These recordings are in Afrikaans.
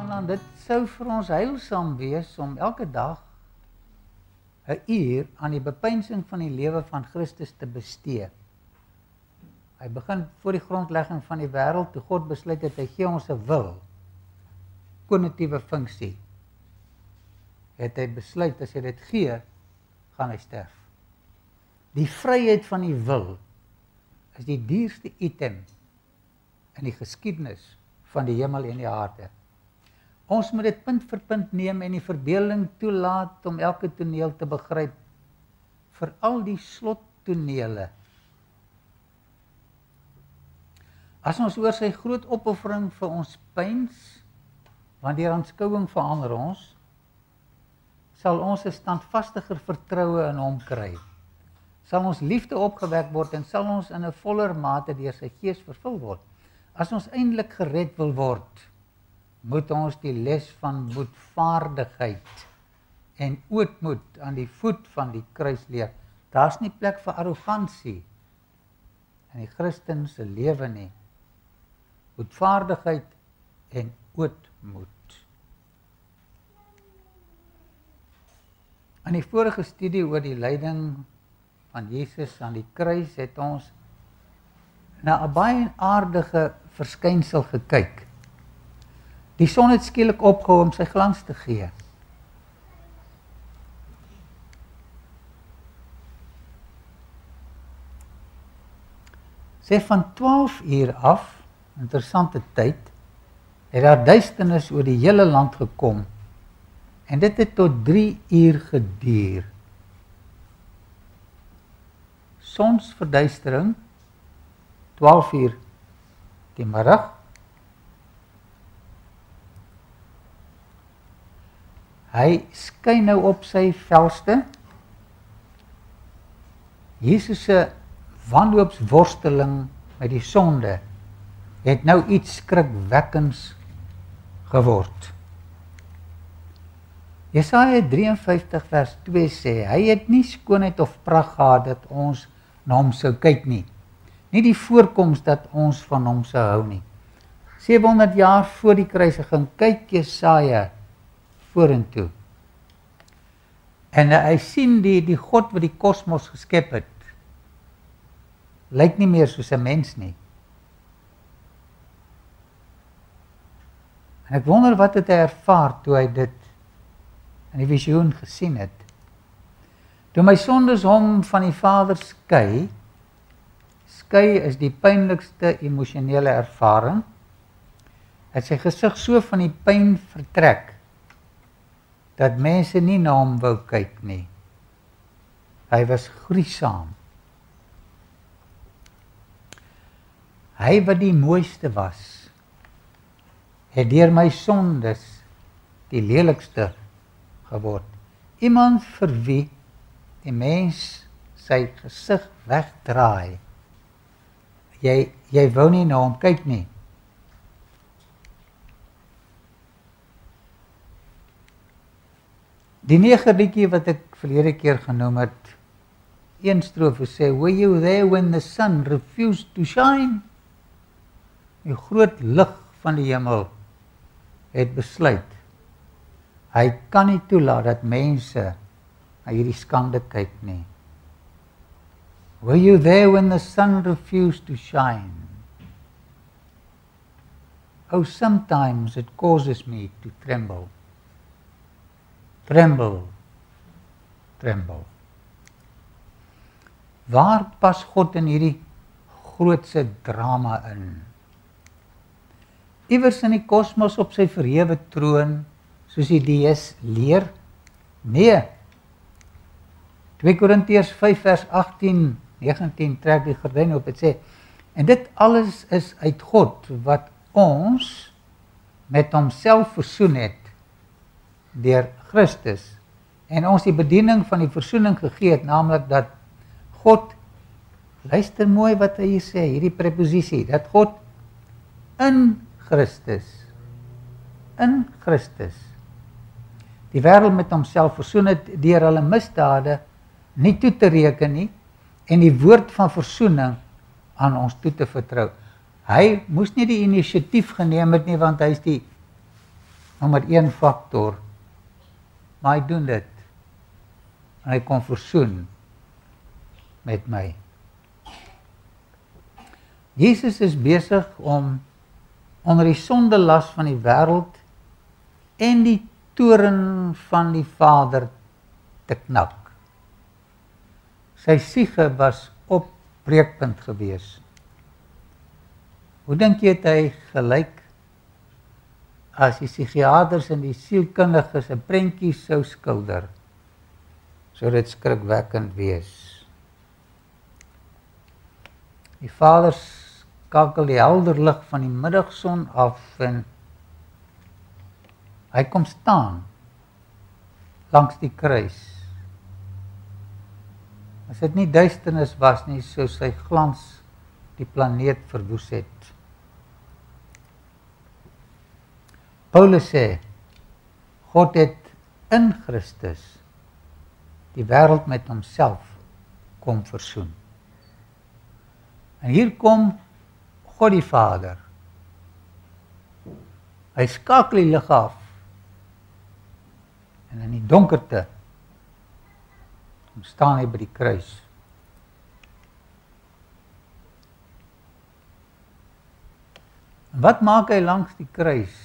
aan dit sou vir ons heilsaam wees om elke dag 'n uur aan die bepeinsing van die lewe van Christus te bestee. Hy begin voor die grondlegging van die wêreld, toe God besluit het, hy gee ons 'n wil, kognitiewe funksie. Het hy besluit, as hy dit gee, gaan hy sterf. Die vryheid van die wil is die duurste item in die geskiedenis van die hemel en die aarde. Ons moet dit punt vir punt neem en die verbeelding toelaat om elke toneel te begryp, veral die slottonele. As ons oor sy groot opoffering vir ons pyns, want die aanskouing verander ons, sal ons 'n standvastiger vertroue in hom kry. Sal ons liefde opgewek word en sal ons in 'n voller mate deur sy gees vervul word. As ons eintlik gered wil word, moet ons die les van boetvaardigheid en ootmoed aan die voet van die kruis leer. Daar's nie plek vir arrogansie in die Christen se lewe nie. Boetvaardigheid en ootmoed. In die vorige studie oor die lyding van Jesus aan die kruis het ons na 'n baie aardige verskynsel gekyk. Die son het skielik opgehou om sy glans te gee. Sê van 12 uur af, interessante tyd, het daar duisternis oor die hele land gekom en dit het tot 3 uur geduur. Sonsverduistering, 12 uur die middag. Hy skyn nou op sy velste. Jesus se wanhoopsworsteling met die sonde het nou iets skrikwekkends geword. Jesaja 53 vers 2 sê, hy het nie skoonheid of pragt gehad dat ons na hom sou kyk nie. Nie die voorkoms dat ons van hom sou hou nie. 700 jaar voor die kruisiging kyk Jesaja vorentoe. En hy sien die God wat die kosmos geskep het, lyk nie meer soos 'n mens nie. En ek wonder wat het hy ervaar toe hy dit in die visioen gesien het. Toe my sondes hom van die Vader skei is die pynlikste emosionele ervaring, het sy gesig so van die pyn vertrek, dat mense nie na hom wou kyk nie. Hy was gruisam. Hy wat die mooiste was, het deur my sondes die lelikste geword. Iemand vir wie die mens sy gesig wegdraai. Jy wou nie na hom kyk nie. Die negerliedjie wat ek verlede keer genoem het, een strofe sê, were you there when the sun refused to shine? Die groot lig van die hemel het besluit, hy kan nie toelaat dat mense na hierdie skande kyk nie. Were you there when the sun refused to shine? Oh, sometimes it causes me to tremble. Tremble, tremble. Waar pas God in hierdie grootse drama in? Iewers in die kosmos op sy verhewe troon, soos die DS leer? Nee. 2 Korintiërs 5 vers 18, 19 trek die gordyn op, het sê, en dit alles is uit God, wat ons met homself versoen het, deur Christus, en ons die bediening van die versoening gegee het, naamlik dat God, luister mooi wat hy hier sê, hierdie preposisie, dat God in Christus, die wêreld met homself versoen het, deur hulle misdade nie toe te reken nie, en die woord van versoening aan ons toe te vertrou. Hy moes nie die inisiatief geneem het nie, want hy is die Nommer 1 faktor, maar hy doen dit. En hy kom versoen met my. Jesus is besig om onder die sondelas van die wêreld en die toorn van die Vader te knak. Sy siege was op breekpunt gewees. Hoe dink jy het hy gelyk as die psigiaters en die sielkundiges 'n prentjie sou skilder? Sou dit skrikwekkend wees. Die Vader skakel die helder lig van die middagson af en hy kom staan langs die kruis. As dit nie duisternis was nie, sou sy glans die planeet verwoes het. Paulus sê, God het in Christus die wêreld met homself kom versoen. En hier kom God die Vader. Hy skakel die lig af. En in die donkerte staan hy by die kruis. En wat maak hy langs die kruis?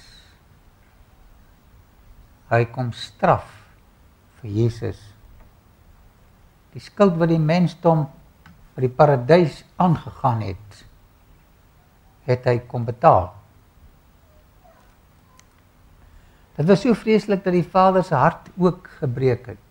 Hy kom straf vir Jesus. Die skuld wat die mensdom by die paradys aangegaan het, het hy kom betaal. Dit was so vreeslik dat die Vader se hart ook gebreek het.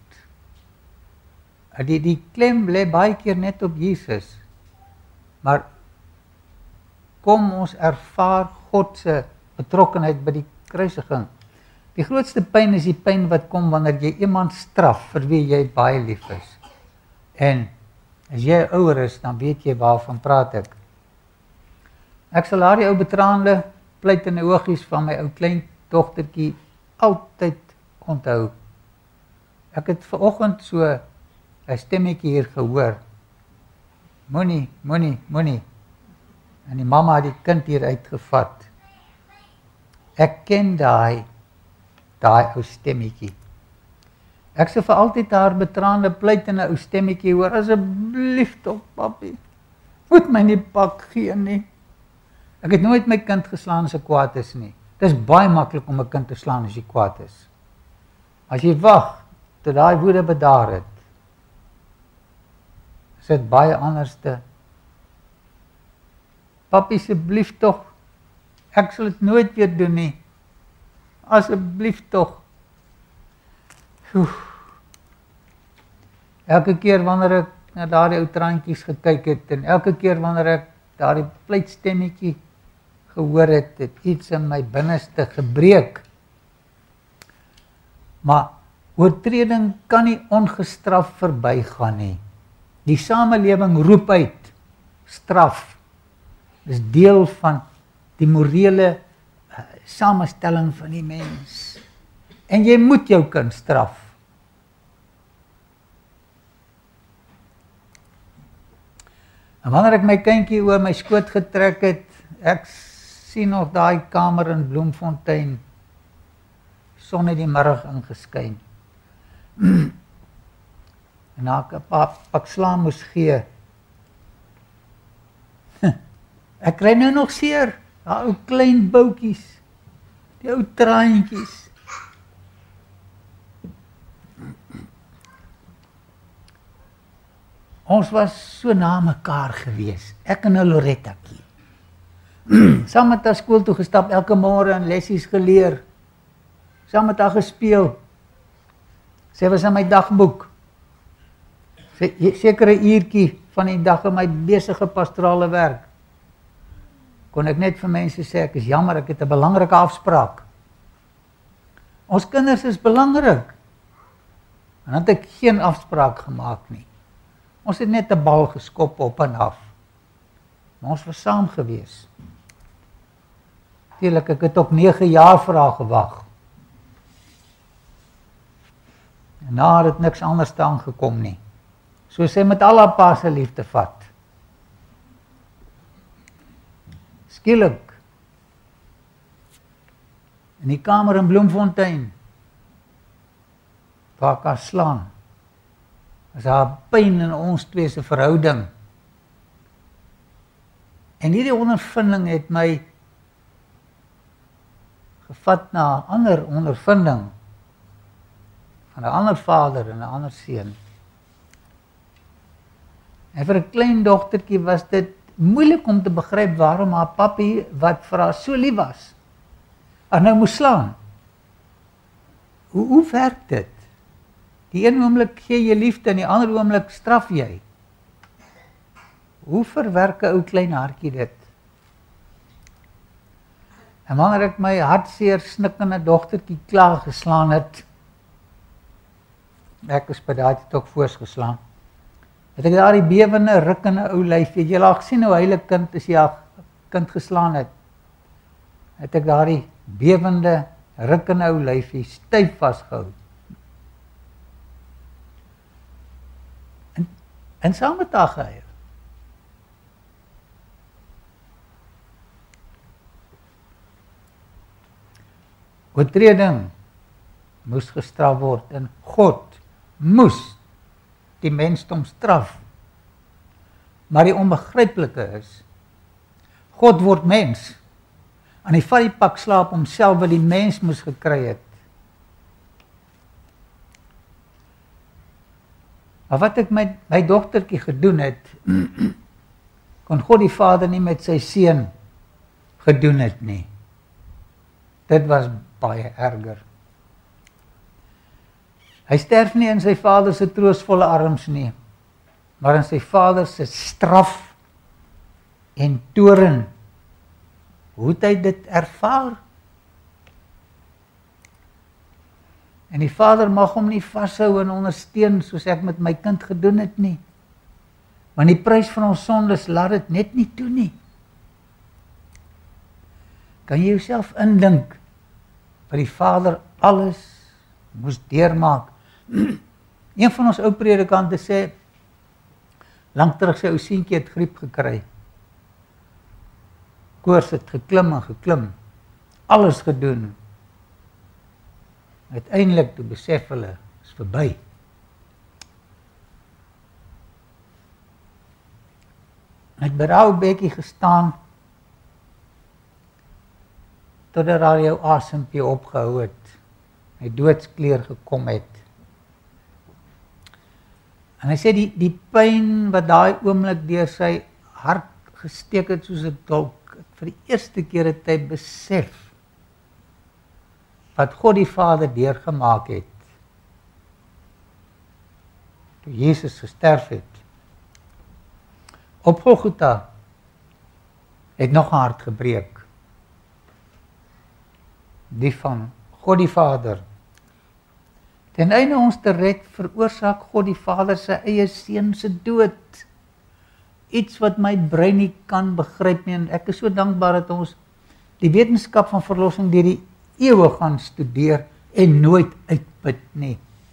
Die klem lê baie keer net op Jesus, maar kom ons ervaar God se betrokkenheid by die kruisiging. Die grootste pyn is die pyn wat kom wanneer jy iemand straf vir wie jy baie lief is. En as jy ouer is, dan weet jy waarvan praat ek. Ek sal haar die ou betraande pleitende oogies van my ou klein dogtertjie altyd onthou. Ek het vanoggend so 'n stemmetjie hier gehoor. Moenie. En die mamma het die kind hier uitgevat. Ek ken daai ou stemmetjie. Ek sê vir altyd haar betraande pleitende ou stemmetjie hoor, asseblief tog papi, moet my nie pak gee nie. Ek het nooit my kind geslaan as hy kwaad is nie. Dit is baie maklik om 'n kind te slaan as hy kwaad is. As jy wag tot daai woede bedaar het, is dit baie anderste. Papi, asseblief tog, ek sal dit nooit weer doen nie. Asseblief tog. Elke keer wanneer ek na daardie ou traantjies gekyk het en elke keer wanneer ek daardie pleitstemmetjie gehoor het, het iets in my binneste gebreek. Maar oortreding kan nie ongestraf verbygaan nie. Die samelewing roep uit straf. Dis deel van die morele samestelling van die mens. En jy moet jou kind straf. En wanneer ek my kindjie oor my skoot getrek het, ek sien nog daai kamer in Bloemfontein, son het die middag ingeskyn. En ek 'n pak slaam moes gee. Ek kry nou nog seer, daai ou klein boutjies, die ou traantjies. Ons was so na mekaar gewees, ek en 'n Lorettakie. Saam met haar skool toe gestap, elke môre en lessies geleer. Saam met haar gespeel. Sy was in my dagboek. Sekere uurtjie van die dag in my besige pastorale werk. Kon ek net vir mense sê, ek is jammer, ek het 'n belangrike afspraak. Ons kinders is belangrik. En dan het ek geen afspraak gemaak nie. Ons het net 'n bal geskop op en af. Maar ons was saam gewees. Natuurlik, ek het op 9 jaar vir haar gewag. En na het dit niks anders aangekom nie. So sy met al haar pa se liefde vat. Skielik in die kamer in Bloemfontein, waar ek haar slaan, is haar pyn in ons twee se verhouding. En hierdie ondervinding het my gevat na 'n ander ondervinding, van 'n ander vader en 'n ander seun. En vir 'n klein dogtertjie was dit moeilik om te begryp waarom haar pappie, wat vir haar so lief was, haar nou moes slaan. Hoe werk dit? Die een oomblik gee jy liefde en die ander oomblik straf jy. Hoe verwerk 'n ou klein hartjie dit? En wanneer ek my hartseer snikkende dogtertjie klaar geslaan het, ek is by daai tyd ook voorsgeslaan, het ek daar die bewende, rukkende ou lyf, het jy al gesien hoe hulle kind, as jy haar kind geslaan het ek daar die bewende, rukkende ou lyfie styf vasgehou. En saam met haar gehuil. Oortreding moes gestraf word en God moes die mensdom straf. Maar die onbegryplike is, God word mens en hy vat die pak slaap homself wat die mens moes gekry het. Maar wat ek met my dogtertjie gedoen het, kon God die Vader nie met sy seun gedoen het nie. Dit was baie erger. Hy sterf nie in sy Vader se troostvolle arms nie, maar in sy Vader se straf en toorn. Hoe het hy dit ervaar? En die Vader mag hom nie vashou en ondersteun soos ek met my kind gedoen het nie. Want die prys van ons sondes laat dit net nie toe nie. Kan jy jouself indink wat die Vader alles moes deurmaak? Een van ons ou predikante sê, lank terug sy ou seentjie het griep gekry. Koors het geklim en geklim. Alles gedoen. Uiteindelik toe besef hulle, is verby. Hy het by daai bekkie gestaan, totdat daar jou asempie opgehou het, hy doodskleur gekom het. En hy sê die pyn wat daai oomblik deur sy hart gesteek het soos 'n dolk, vir die eerste keer het hy besef wat God die Vader deurgemaak het toe Jesus gesterf het. Op Golgotha het nog 'n hart gebreek. Die van God die Vader. Ten einde ons te red, veroorsaak God die Vader sy eie seun se dood. Iets wat my brein nie kan begryp nie, en ek is so dankbaar dat ons die wetenskap van verlossing deur die eeue gaan studeer en nooit uitput nie.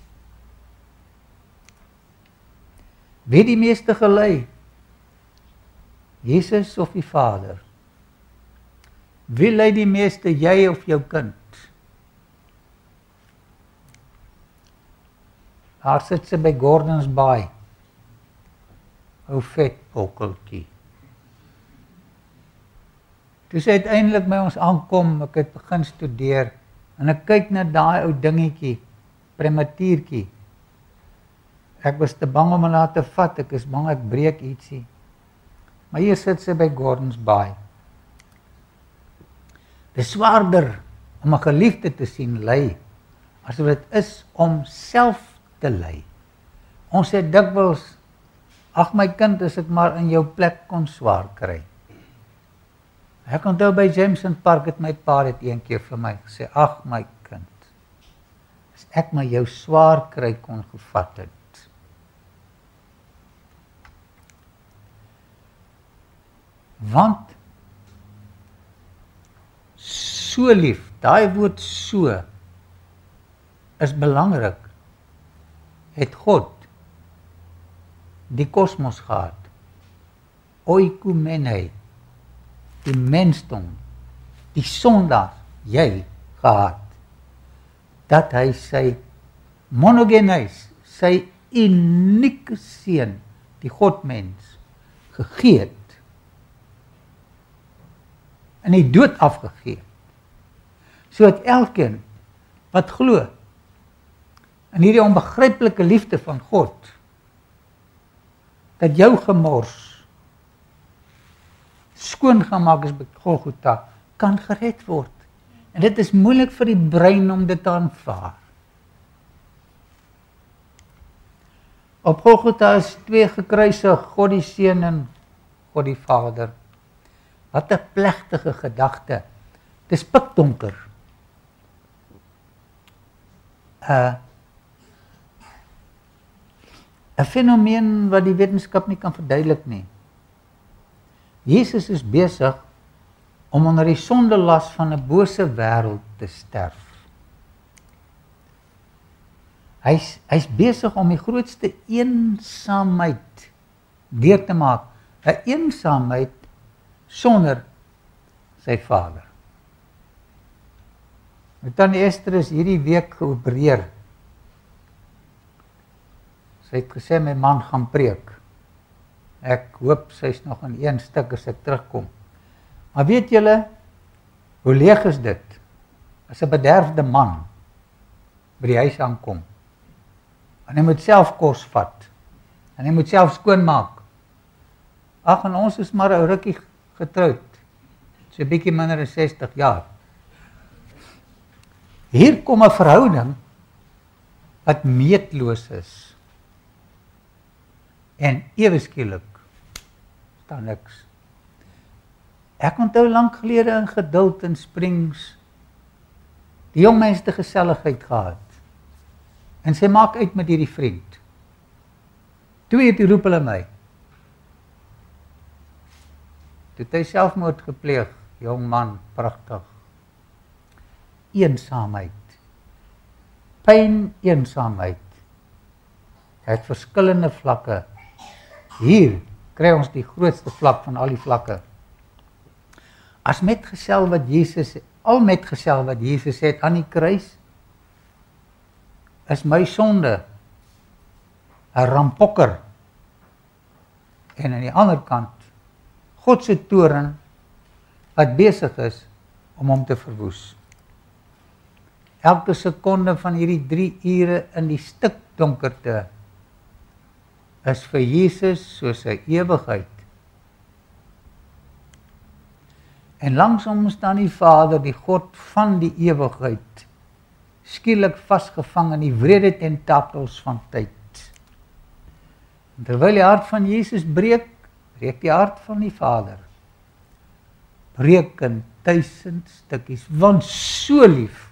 Wie die meeste gelei? Jesus of die Vader? Wie lei die meeste, jy of jou kind? Daar sit sy by Gordons Bay. Ou vet pokkeltjie. Toe sy uiteindelik by ons aankom, ek het begin studeer, en ek kyk na daai ou dingetjie, prematuurtjie. Ek was te bang om haar te vat, ek is bang ek breek ietsie. Maar hier sit sy by Gordons Bay. Dit is swaarder om 'n geliefde te sien ly, as wat dit is om self te ly. Ons sê dikwels, ag my kind, as ek maar in jou plek kon swaar kry. Ek onthou by Jameson Park het my pa het een keer vir my gesê, ag my kind, as ek maar jou swaar kry kon gevat het. Want so lief, daai woord so is belangrik. Het God die kosmos gehad, oikoumene, die mensdom, die sondaars, jy gehad, dat hy sy monogenes, sy unieke seun, die Godmens, gegee het, in die dood afgegee, sodat elkeen wat glo in hierdie onbegryplike liefde van God, dat jou gemors skoongemaak is by Golgotha, kan gered word. En dit is moeilik vir die brein om dit te aanvaar. Op Golgotha is twee gekruisig, God die Seun en God die Vader. Wat 'n plegtige gedagte. Dis pikdonker. 'n fenomeen wat die wetenskap nie kan verduidelik nie. Jesus is besig om onder die sondelas van 'n bose wêreld te sterf. Hy's besig om die grootste eensaamheid deur te maak. 'n Eensaamheid sonder sy Vader. Tannie Esther is hierdie week geopereer. Sy het gesê my man gaan preek. Ek hoop sy's nog in een stuk as ek terugkom. Maar weet julle, hoe leeg is dit? As 'n bederfde man by die huis aankom. En hy moet self kos vat. En hy moet self skoonmaak. Ag, en ons is maar 'n rukkie getroud. So 'n bietjie minder as 60 jaar. Hier kom 'n verhouding wat meetloos is. En ewe skielik staan niks. Ek onthou lank gelede in Geduld in Springs die jong mense te geselligheid gehad. En sy maak uit met hierdie vriend. Toe roep hulle my. Toe het hy selfmoord gepleeg, jong man, pragtig. Eensaamheid. Pyn, eensaamheid. Hy het verskillende vlakke. Hier kry ons die grootste vlak van al die vlakke. As metgesel wat Jesus, al metgesel wat Jesus het aan die kruis, is my sonde 'n rampokker. En aan die ander kant, God se toorn wat besig is om hom te verwoes. Elke sekonde van hierdie 3 ure in die stikdonkerte is vir Jesus soos 'n ewigheid. En langsom staan die Vader, die God van die ewigheid, skielik vasgevang in die wrede tentakels van tyd. En terwyl die hart van Jesus breek die hart van die Vader. Breek in 1000 stukkies, want so lief.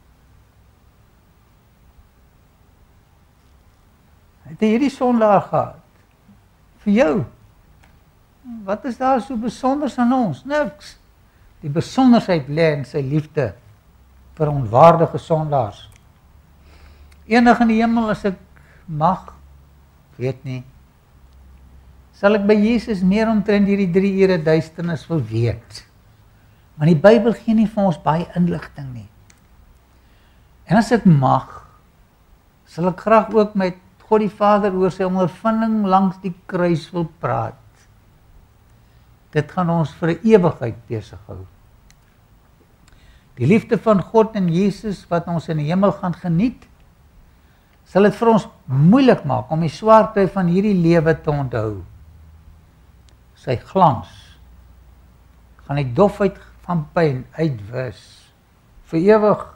Het hy hierdie sondaar gehad? Vir jou. Wat is daar so besonders aan ons? Niks. Die besonderheid lê in sy liefde vir onwaardige sondaars. Eendag in die hemel as ek mag, weet nie, sal ek by Jesus meer omtrent hierdie 3 ure duisternis wil weet. Want die Bybel gee nie vir ons baie inligting nie. En as ek mag, sal ek graag ook met God die Vader oor sy ondervinding langs die kruis wil praat. Dit gaan ons vir 'n ewigheid besig hou. Die liefde van God en Jesus wat ons in die hemel gaan geniet, sal dit vir ons moeilik maak om die swaarte van hierdie lewe te onthou. Sy glans gaan die dofheid van pyn uitwis vir ewig.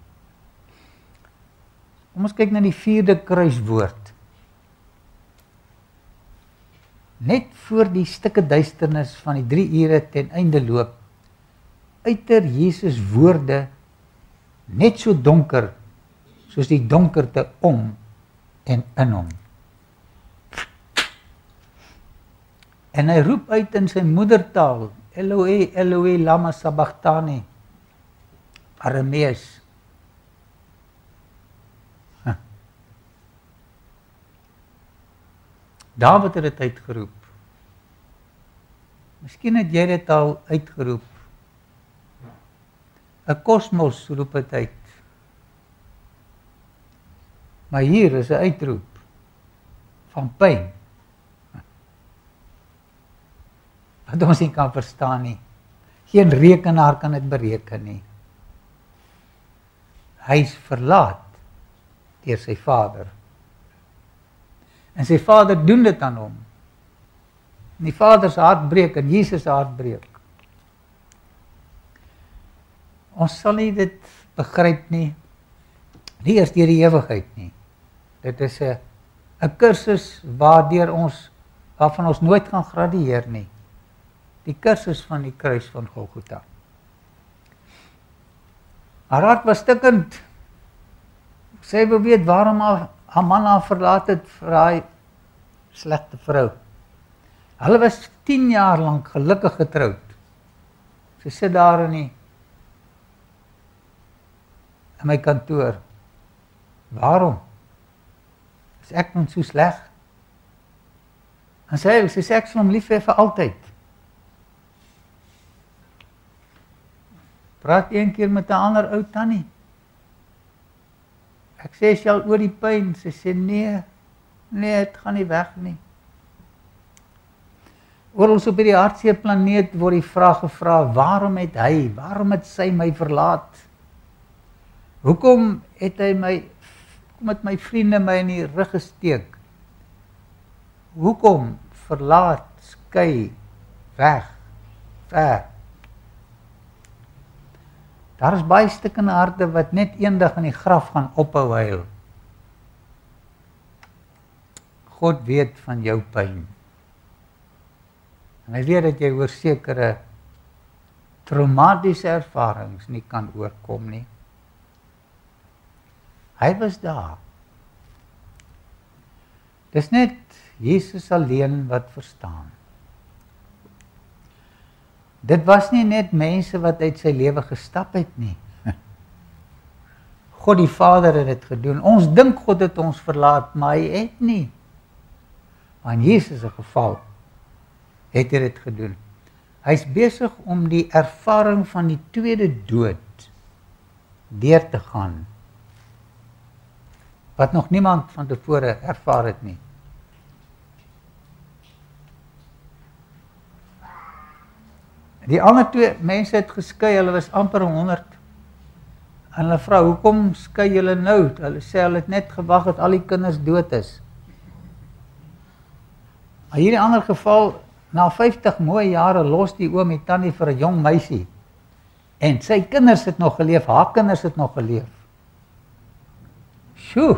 Kom ons kyk na die 4de kruiswoord. Net voor die stukke duisternis van die 3 ure ten einde loop, uiter Jesus woorde net so donker soos die donkerte om en in hom. En hy roep uit in sy moedertaal, Eloi, Eloi, lama sabachthani, Aramees. Dawid het dit uitgeroep. Miskien het jy dit al uitgeroep. 'n kosmos roep dit uit. Maar hier is 'n uitroep van pyn. Wat ons nie kan verstaan nie. Geen rekenaar kan dit bereken nie. Hy is verlaat deur sy Vader. En sy Vader doen dit aan hom. En die Vader se hart breek en Jesus se hart breek. Ons sal nie dit begryp nie eers deur die ewigheid nie. Dit is 'n kursus waarvan ons nooit gaan gradueer nie. Die kursus van die kruis van Golgotha. Haar hart was stikkend. Sy wou weet waarom haar man haar verlaat het vir haar slegte vrou. Hulle was 10 jaar lank gelukkig getroud. Sy sit daar in my kantoor. Waarom? Is ek dan so sleg? En sy sê ek sal hom lief hê vir altyd. Praat een keer met 'n ander ou tannie. Ek sê sy al oor die pyn, sy sê nee, dit gaan nie weg nie. Oral op hierdie hartseer planeet word die vraag gevra, waarom het sy my verlaat? Hoekom het my vriende my in die rug gesteek? Hoekom verlaat, skei, weg, ver? Daar is baie stikkende harte wat net eendag in die graf gaan ophou huil. God weet van jou pyn. En hy weet dat jy oor sekere traumatiese ervarings nie kan oorkom nie. Hy was daar. Dis net Jesus alleen wat verstaan. Dit was nie net mense wat uit sy lewe gestap het nie. God die Vader het dit gedoen. Ons dink God het ons verlaat, maar hy het nie. Maar in Jesus se geval het hy dit gedoen. Hy's besig om die ervaring van die tweede dood deur te gaan, wat nog niemand van tevore ervaar het nie. Die ander 2 mense het geskei, hulle was amper 100. En hulle vra, hoekom skei julle nou? Hulle sê, hulle het net gewag dat al die kinders dood is. Maar hier in 'n ander geval, na 50 mooi jare los die oom die tannie vir 'n jong meisie. En sy kinders het nog geleef, haar kinders het nog geleef. Sjoe!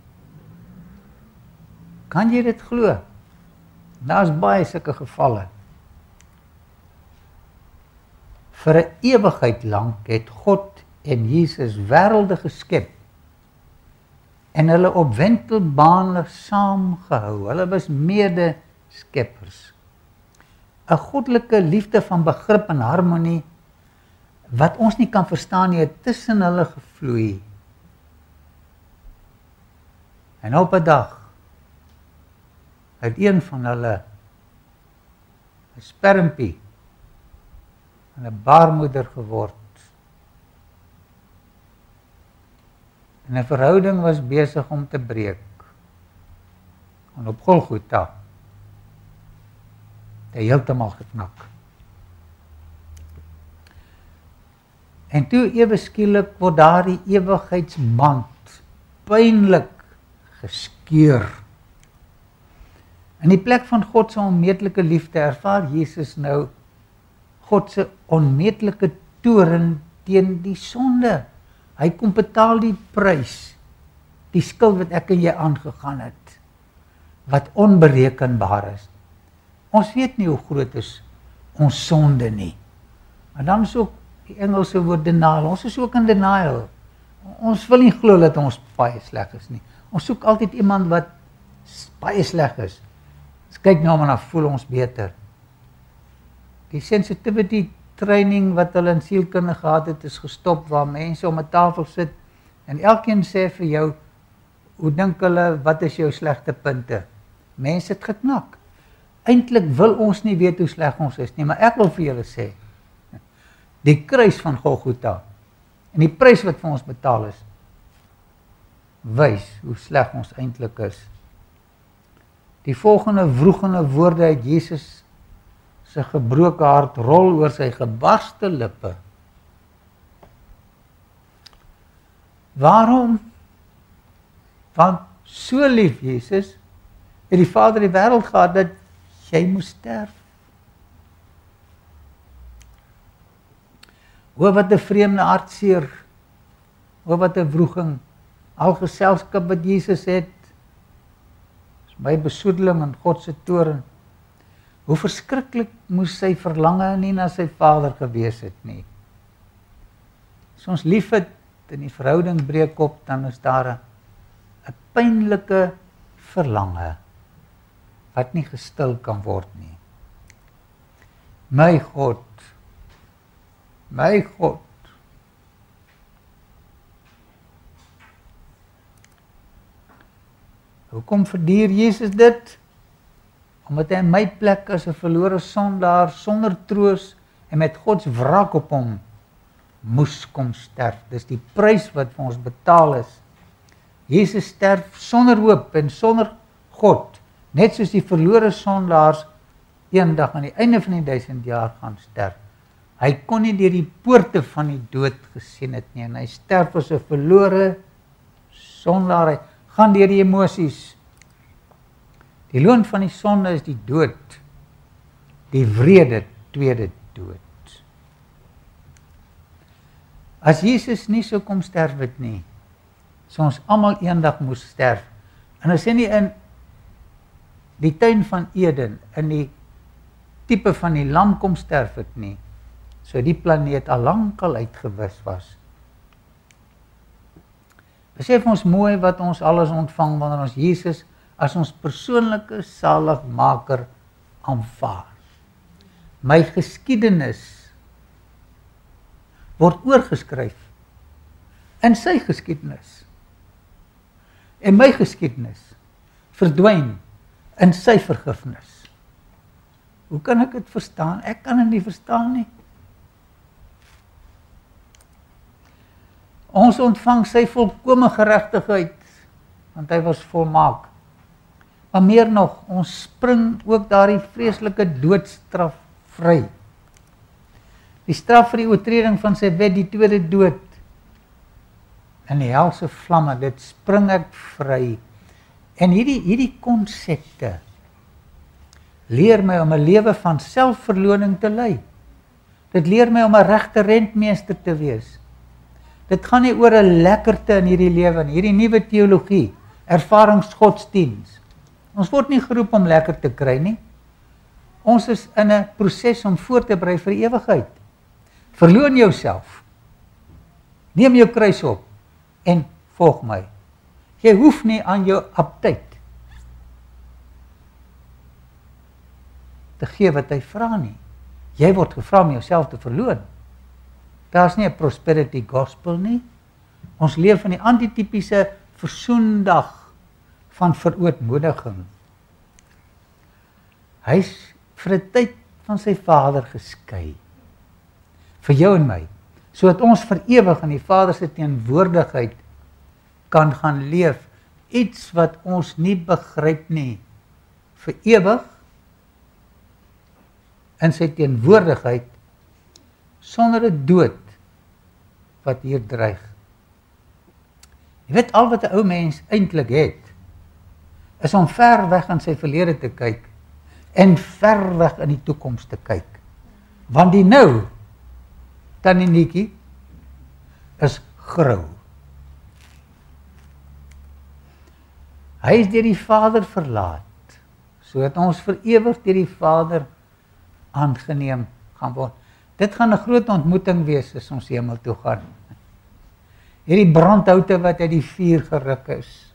Kan jy dit glo? Daar's baie sulke gevalle. Vir 'n ewigheid lank het God en Jesus wêrelde geskep en hulle op wentelbane saamgehou. Hulle was mede-skeppers. 'n Goddelike liefde van begrip en harmonie wat ons nie kan verstaan nie, het tussen hulle gevloei. En op 'n dag het een van hulle 'n spermpie en 'n baarmoeder geword. En 'n verhouding was besig om te breek. En op Golgotha het hy heeltemal geknak. En toe ewe skielik word daardie ewigheidsband pynlik geskeur. In die plek van God se onmeetlike liefde ervaar Jesus nou God se onmeetlike toorn teen die sonde. Hy kom betaal die prys, die skuld wat ek en jy aangegaan het, wat onberekenbaar is. Ons weet nie hoe groot is ons sonde nie. Maar dan is ook die Engelse woord denial. Ons is ook in denial. Ons wil nie glo dat ons baie sleg is nie. Ons soek altyd iemand wat baie sleg is. Ons kyk nou maar na voel ons beter. Die sensitivity training wat hulle in sielkunde gehad het, is gestop waar mense om 'n tafel sit en elkeen sê vir jou, hoe dink hulle, wat is jou slegte punte? Mense het geknak. Eintlik wil ons nie weet hoe sleg ons is nie, maar ek wil vir julle sê, die kruis van Golgotha En die prys wat vir ons betaal is, wys hoe sleg ons eintlik is. Die volgende wroegende woorde uit Jesus se gebroke hart rol oor sy gebarste lippe. Waarom? Want so lief Jesus het die Vader die wêreld gehad dat jy moes sterf. O, wat 'n vreemde hartseer. O, wat 'n wroeging. Al geselskap wat Jesus het, is my besoedeling en God se toorn. Hoe verskriklik moes sy verlange nie na sy Vader gewees het nie. As ons lief het en die verhouding breek op, dan is daar 'n pynlike verlange wat nie gestil kan word nie. My God, my God. Hoekom verduur Jesus dit? Omdat hy in my plek as 'n verlore sondaar sonder troos en met God se wraak op hom moes kom sterf. Dis die prys wat vir ons betaal is. Jesus sterf sonder hoop en sonder God, net soos die verlore sondaars eendag aan die einde van die 1000 jaar gaan sterf. Hy kon nie deur die poorte van die dood gesien het nie, en hy sterf as 'n verlore sondaar. Hy gaan deur die emosies. Die loon van die sonde is die dood, die wrede tweede dood. As Jesus nie so kom sterf het nie, so ons almal eendag moes sterf. En as hy nie in die tuin van Eden, in die tipe van die lam kom sterf het nie, so die planeet al lankal uitgewis was. Besef ons mooi wat ons alles ontvang wanneer ons Jesus as ons persoonlike saligmaker aanvaar. My geskiedenis word oorgeskryf in sy geskiedenis. En my geskiedenis verdwyn in sy vergifnis. Hoe kan ek dit verstaan? Ek kan dit nie verstaan nie. Ons ontvang sy volkome geregtigheid, want hy was volmaak. Maar meer nog, ons spring ook daardie vreeslike doodstraf vry. Die straf vir die oortreding van sy wet, die tweede dood. In die helse vlamme, dit spring ek vry. En hierdie konsepte leer my om 'n lewe van selfverloning te lei. Dit leer my om 'n regte rentmeester te wees. Dit gaan nie oor 'n lekkerte in hierdie lewe nie, hierdie nuwe teologie, ervaringsgodsdiens. Ons word nie geroep om lekker te kry nie. Ons is in 'n proses om voor te berei vir die ewigheid. Verloon jouself. Neem jou kruis op en volg my. Jy hoef nie aan jou aptyt te gee wat hy vra nie. Jy word gevra om jouself te verloon. Daar's nie 'n prosperity gospel nie. Ons leef in die antitypiese versoendag van verootmoediging. Hy's vir 'n tyd van sy Vader geskei. Vir jou en my. Sodat ons vir ewig in die Vader se teenwoordigheid kan gaan leef. Iets wat ons nie begryp nie. Vir ewig in sy teenwoordigheid sonder 'n dood wat hier dreig. Jy weet, al wat 'n ou mens eintlik het, is om ver weg in sy verlede te kyk en ver weg in die toekoms te kyk. Want die nou, tannie Nikkie, is grou. Hy is deur die Vader verlaat, sodat ons vir ewig deur die Vader aangeneem gaan word. Dit gaan 'n groot ontmoeting wees as ons hemel toe gaan. Hierdie brandhoute wat uit die vuur geruk is.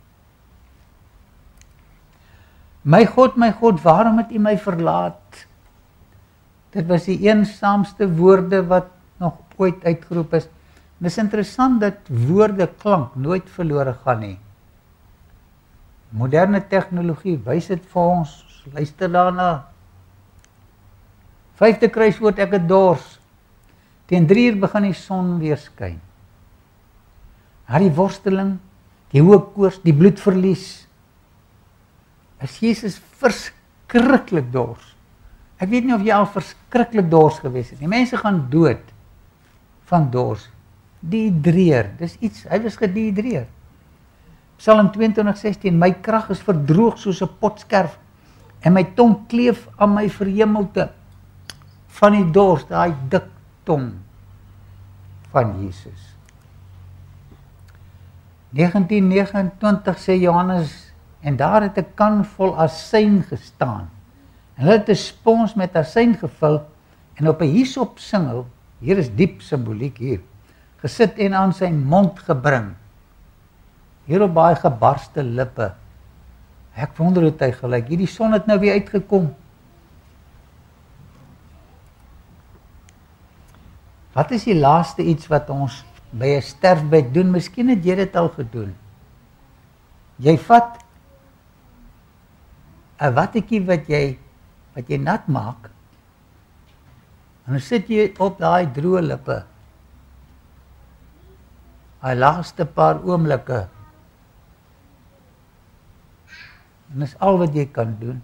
My God, waarom het U my verlaat? Dit was die eensaamste woorde wat nog ooit uitgeroep is. En is interessant dat woorde klank nooit verlore gaan nie. Moderne tegnologie wys dit vir ons, luister daarna. 5de kruiswoord, ek het dors. Teen 3 uur begin die son weer skyn. na die worsteling, die hoë koors, die bloedverlies, is Jesus verskriklik dors. Ek weet nie of jy al verskriklik dors gewees het. Die mense gaan dood van dors. Dehydreer, dis iets, hy was gedehydreer. Psalm 22:16, my krag is verdroog soos 'n potskerf en my tong kleef aan my verhemelte van die dors, daai dik tong van Jesus. 1929 sê Johannes, en daar het 'n kan vol asyn gestaan. En hulle het 'n spons met asyn gevul en op 'n hyssop singel, hier is diep simboliek hier, gesit en aan sy mond gebring. Hier op baie gebarste lippe. Ek wonder hoe hy gelyk. Hierdie son het nou weer uitgekom. Wat is die laaste iets wat ons by 'n sterfbed doen? Miskien het jy dit al gedoen. Jy vat 'n wattetjie wat jy nat maak, en dan sit jy op daai droë lippe. Daai laaste paar oomblikke. En dis al wat jy kan doen.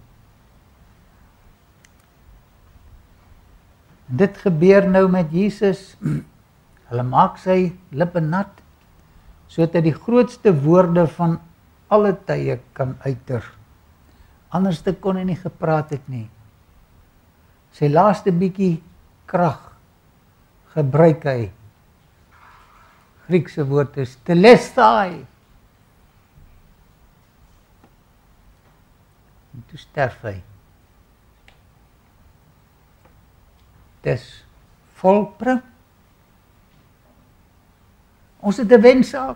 En dit gebeur nou met Jesus. Hulle maak sy lippe nat, sodat hy die grootste woorde van alle tye kan uiter. Anders kon hy nie gepraat het nie. Sy laaste bietjie krag gebruik hy. Griekse woord is telestai. En toe sterf hy. Dis volbring. Ons het 'n wensaak.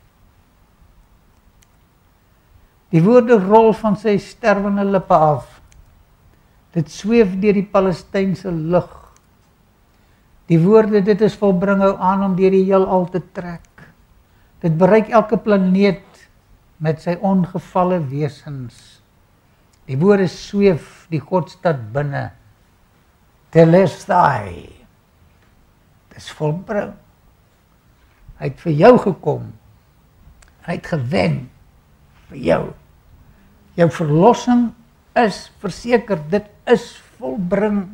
Die woorde rol van sy sterwende lippe af. Dit sweef deur die Palestynse lug. Die woorde, dit is volbring, hou aan om deur die heelal te trek. Dit bereik elke planeet met sy ongevalle wesens. Die woorde sweef die Godstad binne. Telestai. Dis volbring. Hy het vir jou gekom. Hy het gewen vir jou. Jou verlossing is verseker, dit is volbring.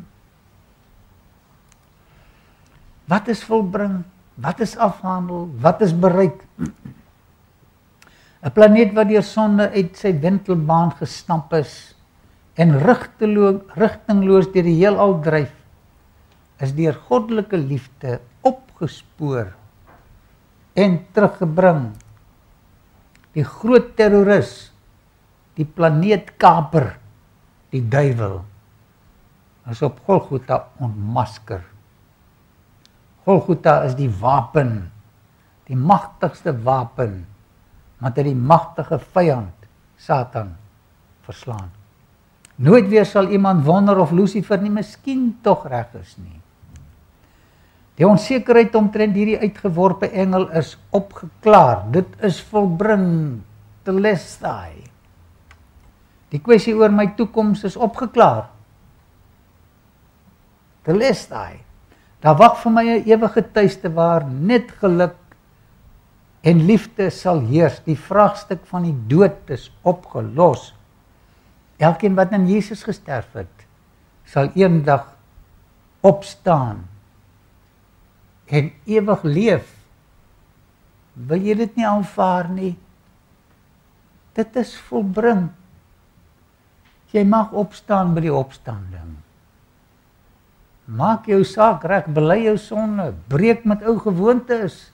Wat is volbring? Wat is afhandel? Wat is bereik? 'n Planeet wat deur sonde uit sy wentelbaan gestamp is en rigtingloos deur die heelal dryf, is deur goddelike liefde opgespoor en teruggebring. Die groot terroris, die planeetkaper, die duiwel, is op Golgotha ontmasker. Golgotha is die wapen, die magtigste wapen, want hy die magtige vyand, Satan, verslaan. Nooit weer sal iemand wonder of Lucifer nie miskien tog reg is nie. Die onsekerheid omtrent hierdie uitgeworpe engel is opgeklaar. Dit is volbring, telestai. Die kwessie oor my toekoms is opgeklaar. Telestai. Daar wag vir my 'n ewige tuiste waar net geluk en liefde sal heers. Die vraagstuk van die dood is opgelos. Elkeen wat in Jesus gesterf het, sal eendag opstaan en ewig leef. Wil jy dit nie aanvaar nie? Dit is volbring. Jy mag opstaan by die opstanding. Maak jou saak reg, bely jou sonde, breek met ou gewoontes.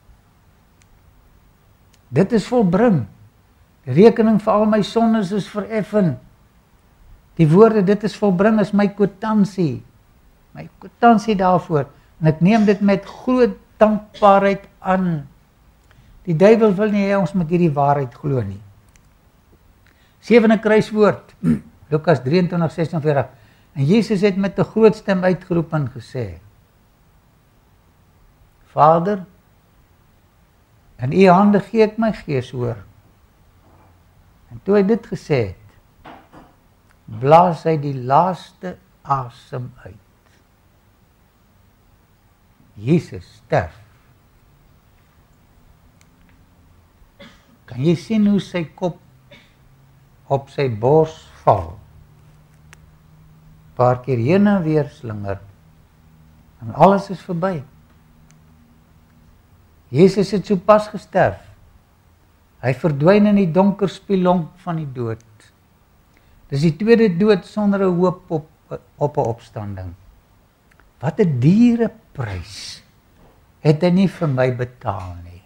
Dit is volbring. Die rekening vir al my sondes is vereffen. Die woorde, dit is volbring, is my kwitansie. My kwitansie daarvoor. En ek neem dit met groot dankbaarheid aan. Die duiwel wil nie hê ons moet hierdie waarheid glo nie. 7de kruiswoord, Lukas 23:46. En Jesus het met 'n groot stem uitgeroep en gesê: Vader, in u hande gee ek my gees oor. En toe hy dit gesê het, blaas hy die laaste asem uit. Jesus sterf. Kan jy sien hoe sy kop op sy bors val? Paar keer heen en weer slinger. En alles is verby. Jesus het sopas gesterf. Hy verdwyn in die donker spilonk van die dood. Dis die tweede dood sonder 'n hoop op 'n opstanding. Wat 'n dure prys het hy nie vir my betaal nie.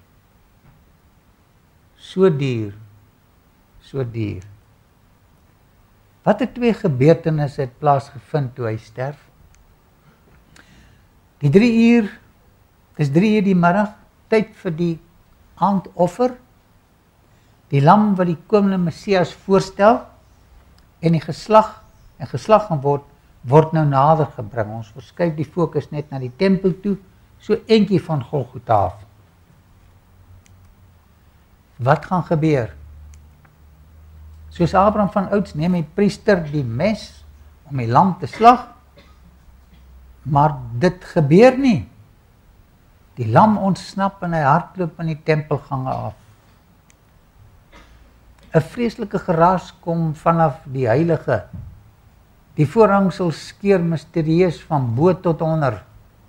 So duur, so duur. Wat 'n twee gebeurtenisse het plaasgevind toe hy sterf? Die 3 uur, dis 3 uur die middag, tyd vir die aandoffer, die lam wat die komende Messias voorstel, en die geslag gaan word nou nader gebring. Ons verskuif die fokus net na die tempel toe, so eentjie van Golgotha af. Wat gaan gebeur? Soos Abraham van ouds neem die priester die mes om die lam te slag, maar dit gebeur nie. Die lam ontsnap en hy hardloop in die tempelgange af. 'n vreeslike geraas kom vanaf die heilige. Die voorhangsel skeur misterieus van bo tot onder.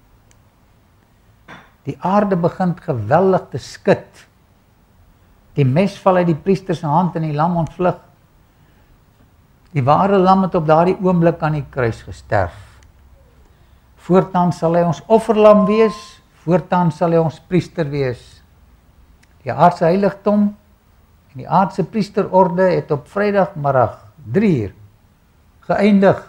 Die aarde begin geweldig te skud. Die mes val uit die priester se hand en die lam ontvlug. Die ware lam het op daardie oomblik aan die kruis gesterf. Voortaan sal hy ons offerlam wees, voortaan sal hy ons priester wees. Die aardse heiligdom en die aardse priesterorde het op Vrydagmiddag 3 uur geëindig.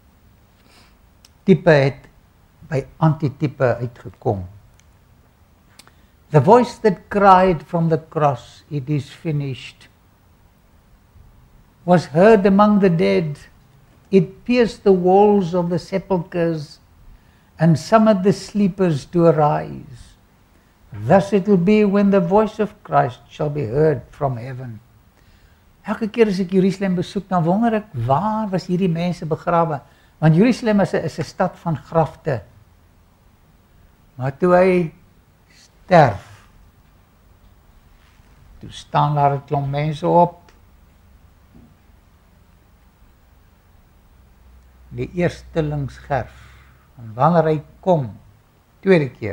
Tipe het by antitipe uitgekom. The voice that cried from the cross, "It is finished," was heard among the dead. It pierced the walls of the sepulchres and summoned the sleepers to arise. Thus it will be when the voice of Christ shall be heard from heaven. Elke keer as ek Jerusalem besoek, dan wonder ek, waar was hierdie mense begrawe? Want Jerusalem is 'n stad van grafte. Maar toe hy sterf, toe staan daar 'n klomp mense op. Die eerstelingsgerf. En wanneer hy kom, tweede keer,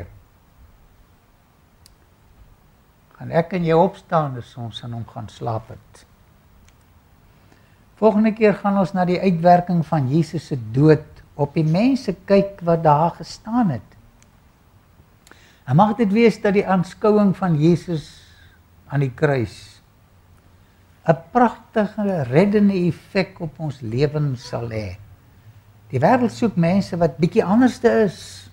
gaan ek en jy opstaan as ons aan hom gaan slaap het. Volgende keer gaan ons na die uitwerking van Jesus se dood op die mense kyk wat daar gestaan het. En mag dit wees dat die aanskouing van Jesus aan die kruis 'n pragtige reddende effek op ons lewens sal hê. Die wêreld soek mense wat bietjie anderste is.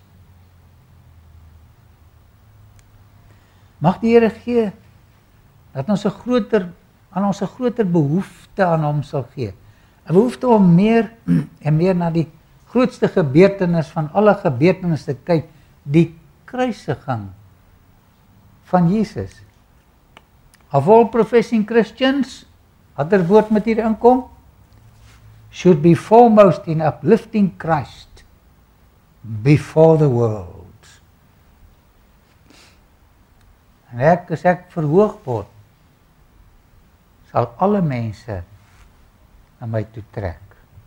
Mag die Here gee dat ons 'n groter behoefte aan hom sal gee. 'n Behoefte om meer en meer na die grootste gebeurtenis van alle gebeurtenisse te kyk, die kruisiging van Jesus. Of all professing Christians, ander woord met hier inkom, should be foremost in uplifting Christ before the world. En as ek verhoog word, sal alle mense na my toe trek.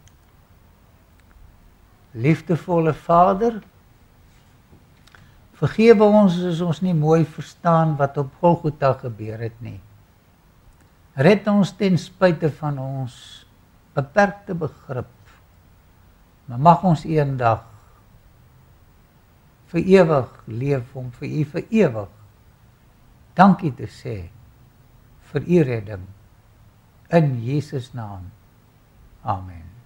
Liefdevolle Vader, vergewe ons as ons nie mooi verstaan wat op Golgotha gebeur het nie. Red ons ten spyte van ons beperkte begrip, maar mag ons eendag vir ewig leef om vir U vir ewig dankie te sê vir U redding. In Jesus naam. Amen.